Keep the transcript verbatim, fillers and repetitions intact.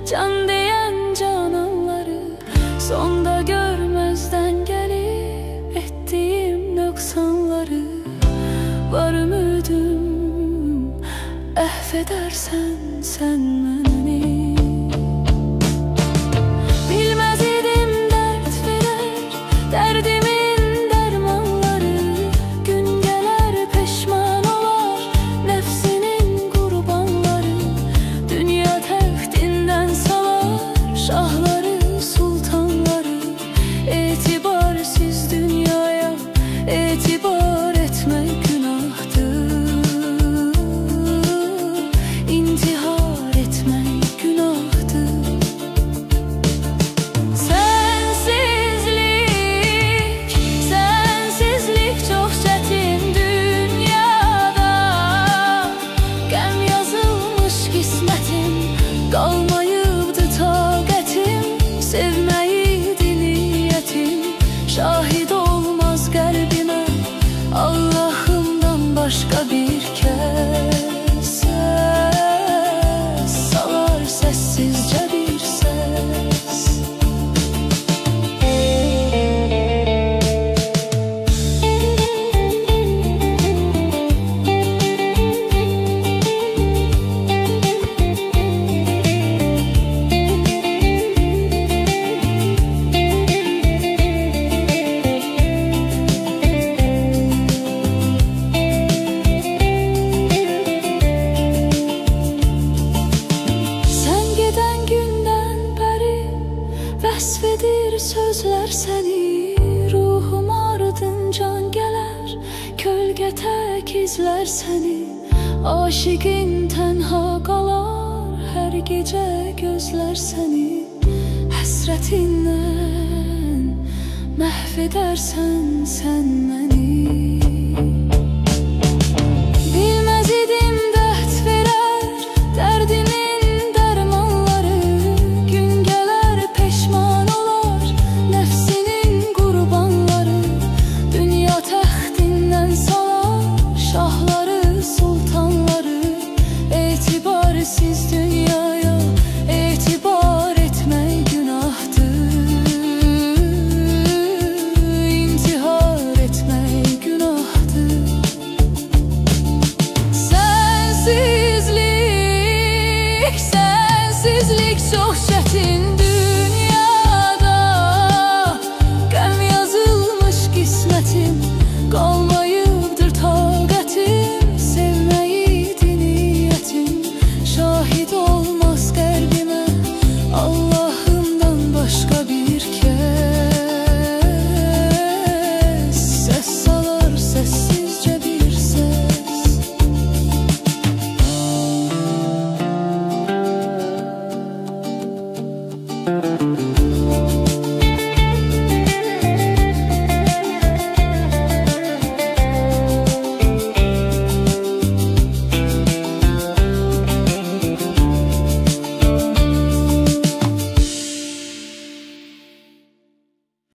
Can diyen cananları sonda görmezden gelip ettiğim noksanları. Var ümidim affedersen sen beni. Bilmez idim dert verer derdimin dermanları. Gün gelir peşman olar nefsinin kurbanları. Dünya tehtinden salar şahları sultanları. Etibarsiz dünyaya etibar etmek günahtır. İntihar etmek günahtır. Sensizlik, sensizlik çok çetin dünyada. Gəm yazılmış kismetim, kalmayıbdı taqətim. Sevməyiydi niyetim, şahid olmaz qəlbimə Allahımdan başqa bir kəs. Səs salar səssizcə bir səs. Vəsfedir sözlər səni, ruhum ardıncan gələr. Kölgə tək izlər səni, aşiqin tənha qalar. Hər gecə gözlər səni, həsrətindən məhv edərsən sən məni. Bilməz idim dərd verər dərdimin dermanları. Gün gelir peşman olar nefsinin kurbanları. Dünya tehtinden salar şahları sultanları. Etibarsiz dünyaya etibar etmek günahtır. İntihar etmek günahtır. Sensizlik, sensizlik çok çetin dünyada. Gəm yazılmış kismetim, kalmayıbdır taqətim. Sevməyiydi niyetim, şahid olmaz qəlbimə Allahımdan başqa bir kəs. Səs salar səssizcə bir səs. Thank you.